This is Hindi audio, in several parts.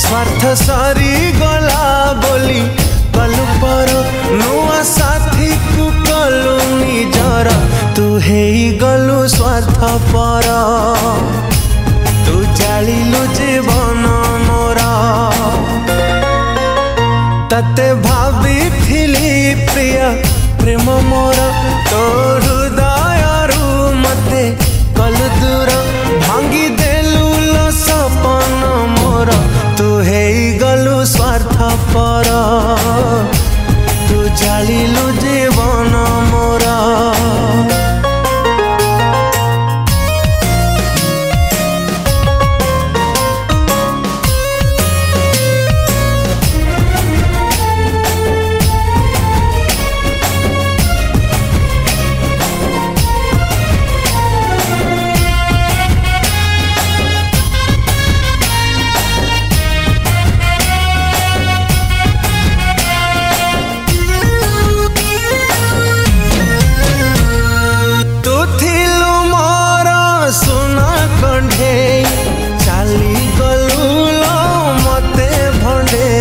स्वार्थ सारी गला बोली कलु पर नुआ साथी को कलु निजर तू हे गलु स्वार्थ पर तू जालिलु जीवन मोर तते भाभी थिली प्रिय प्रेम मोर तो हृदय मते कलु दूर भांगी देलु सपन मोर तू हे गलु स्वार्थ पर तू जालिलु जीवन मोर चाली गलु मते भंडे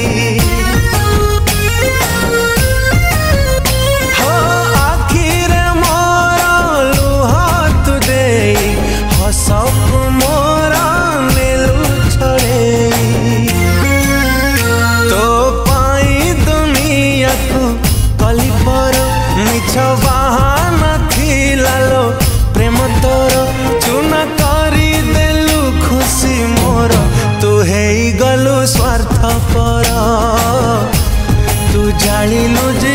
हो आखिरे मोर लुह तु दे हसक मोर नेलु छड़े तो पाई दुनिया को कली पर मिछ बाहाना थिला लो प्रेम तोर चुना करी देलु खुशी मोर तू हे गलु स्वार्थ पर तू जालिलु